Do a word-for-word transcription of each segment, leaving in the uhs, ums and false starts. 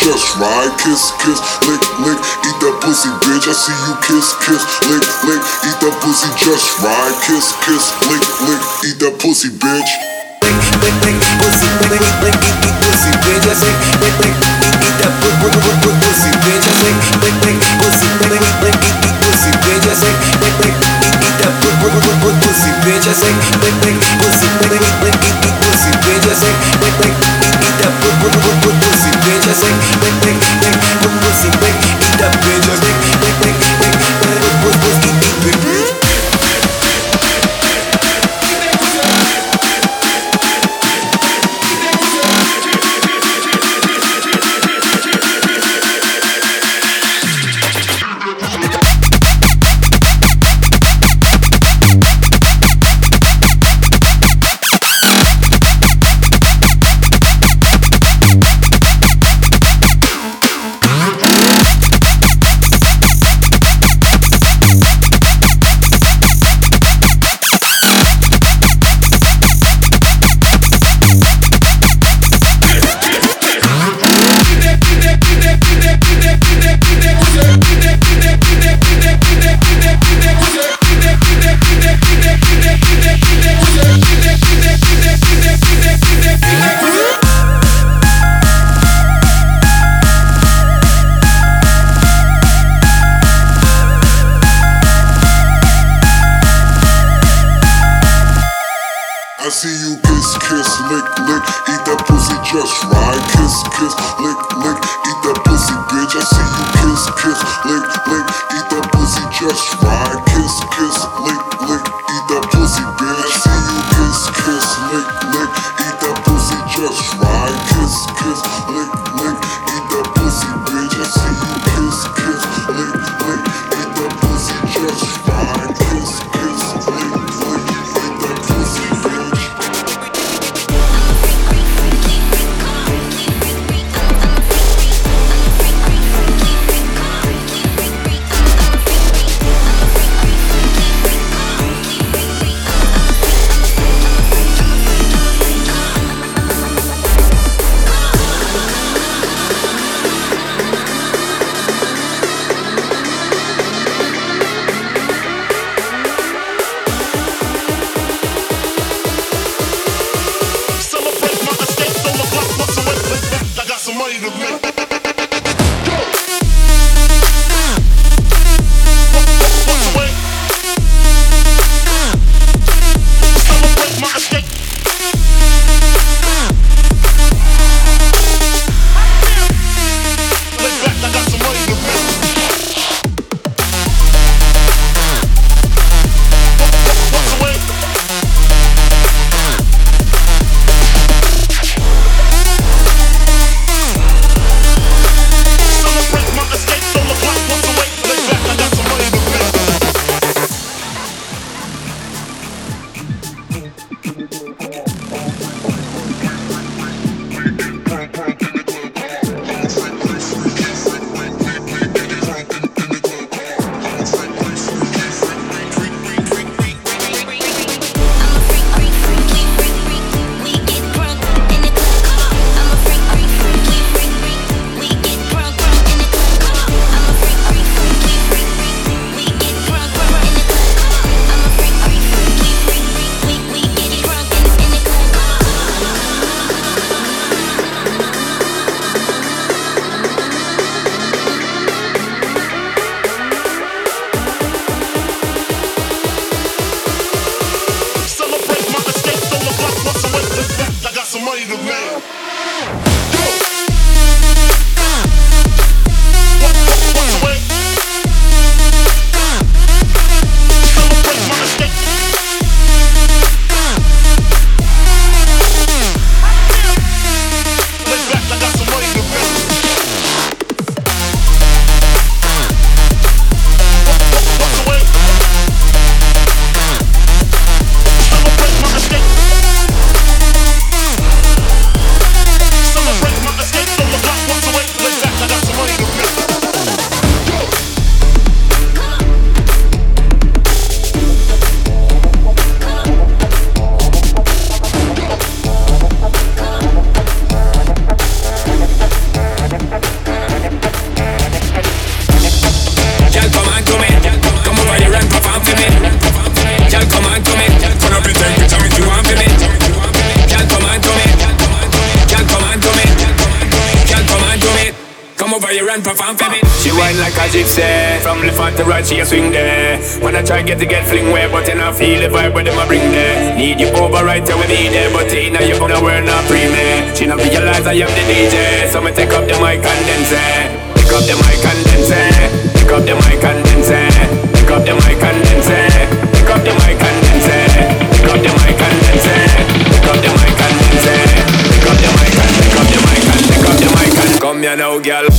just ride. Kiss, kiss, lick, lick, eat that pussy, bitch. I see you kiss, kiss, lick, lick, eat that pussy, just ride. Kiss, kiss, lick, lick, eat that pussy, bitch. Lick, lick, lick, pussy, lick, lick, eat, eat pussy, bitch. I say, lick, lick, eat, eat that pu- pu- pu- pu- pussy, bitch. I say, lick, lick, pussy, lick, lick, eat, eat pussy, bitch. I say, lick, lick, eat, eat that pu- pu- pu- pu- pussy, bitch. I say, lick, lick, pussy, lick, lick, eat, eat pussy, bitch. I say, lick, lick, eat, eat that pu- pu- pu- pu- pussy, bitch. I say, lick, lick, lick, pu- pussy, lick, eat that bitch. I say, lick, lick, lick, lick, pussy, pussy, eat, eat, bitch. I see you kiss, kiss, lick, lick, eat that pussy, just ride. Kiss, kiss, lick, lick, eat that pussy, bitch. I see you kiss, kiss, lick, lick, eat that pussy, just ride. Kiss, kiss, lick, lick, eat that pussy, bitch. I see you kiss, kiss, lick, lick, eat that pussy, just ride. Kiss, kiss, lick, lick, eat that pussy, bitch. I see you kiss, kiss, lick, lick, eat that pussy, just ride. Kiss, kiss, lick, lick, eat that pussy, bitch. I'm a freak, freak, freak, freak, I'm a freak, freak, freak, I'm a freak, freak, freak, I'm a freak, freak, shift say. From left hand to right she a swing there. When I try get to get fling way, but you not feel the vibe where them a bring there. Need you over right till we need it, but you know you gonna wear not pre-me. She not realize I am the D J, so me take up the mic and then say, pick up the mic and then say, pick up the mic and then say, pick up the mic and then say, pick up the mic and then say, pick up the mic and then say, pick up the mic and then say, pick up the mic and pick up the mic and pick up the mic and come here now, girl.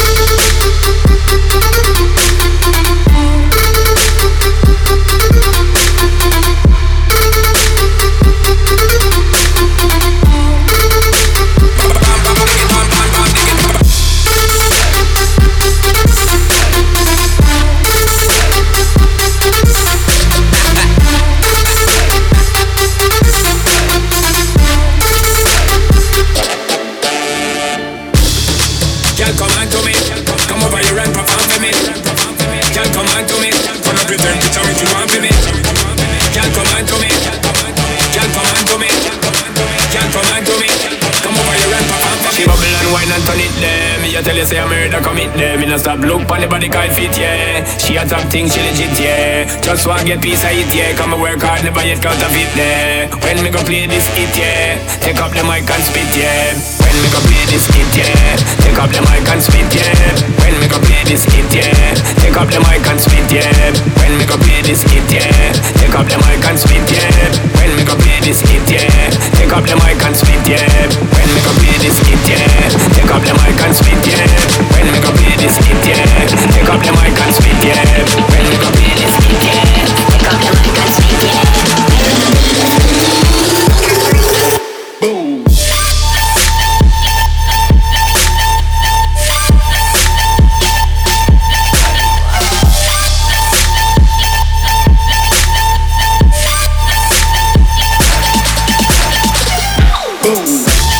I tell you say I'm murder commit them. Me no stop look pon the body call fit, yeah. She a top thing, she legit, yeah. Just want get piece of it, yeah. Come and work hard, never yet counterfeit, there. When me go play this hit, yeah. Take up the mic and spit, yeah. When me go play this hit, yeah. Take up the mic and spit, yeah. When me go play this hit, yeah. Take up the mic and spit, yeah. When me go play this hit, yeah. Take up the mic and spit, yeah. When me go play this hit, yeah. Take up the mic and spit, yeah. When me go play this hit, yeah. Take up the mic and spit, yeah. When we go play this hit, yeah. Take up the mic and spit, yeah. When we go play this hit, yeah. Take up the mic and spit, yeah. Boom. Boom.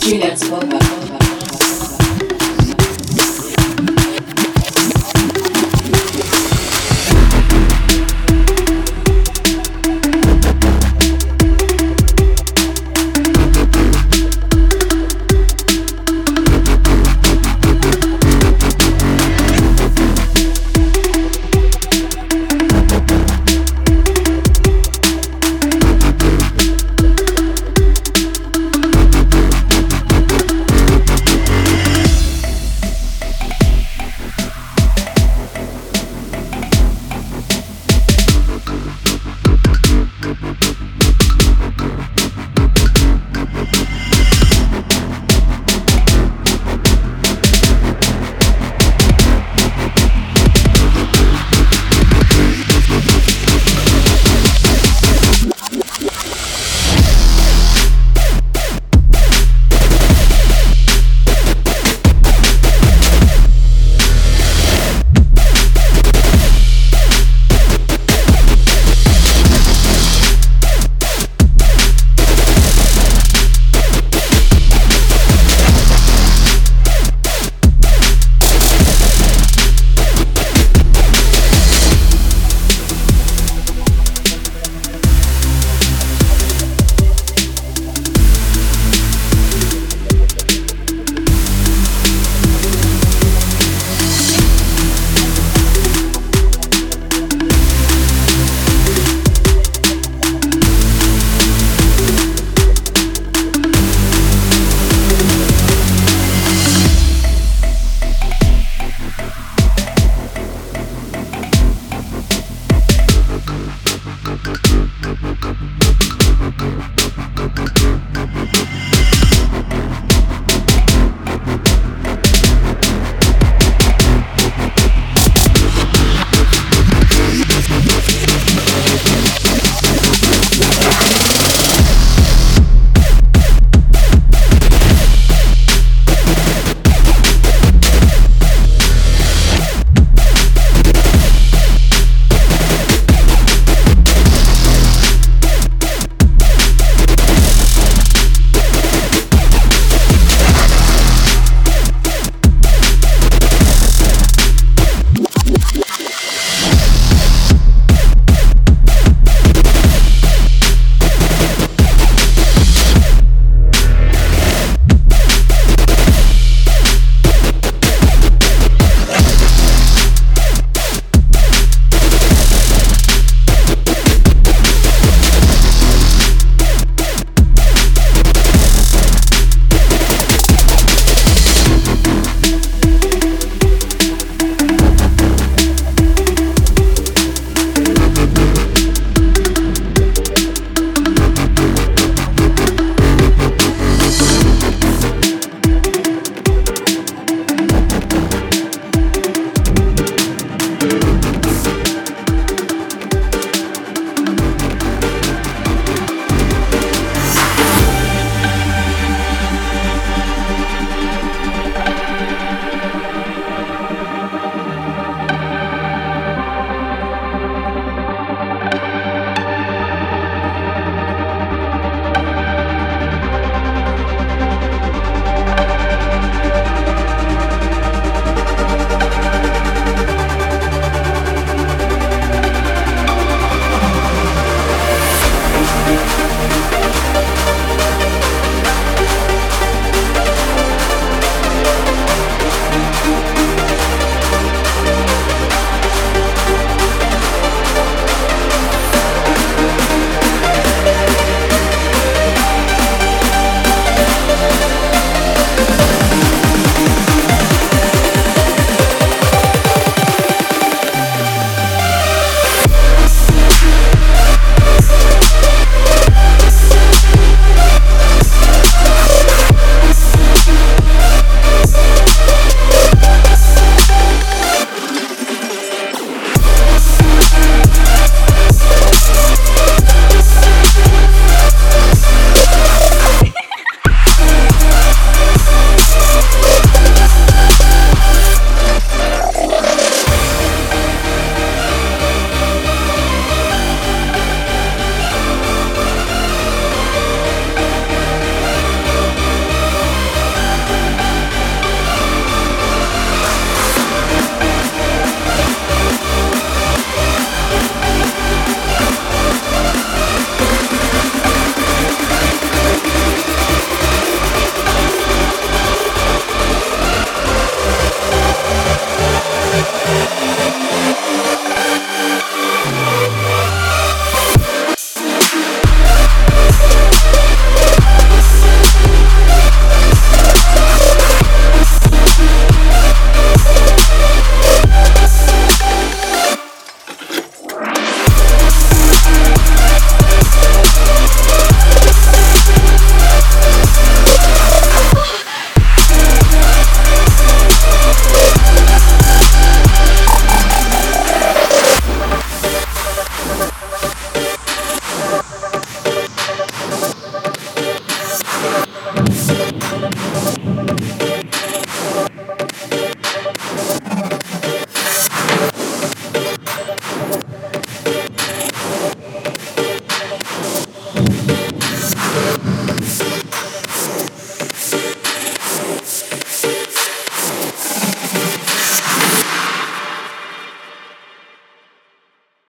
Julian Spoka.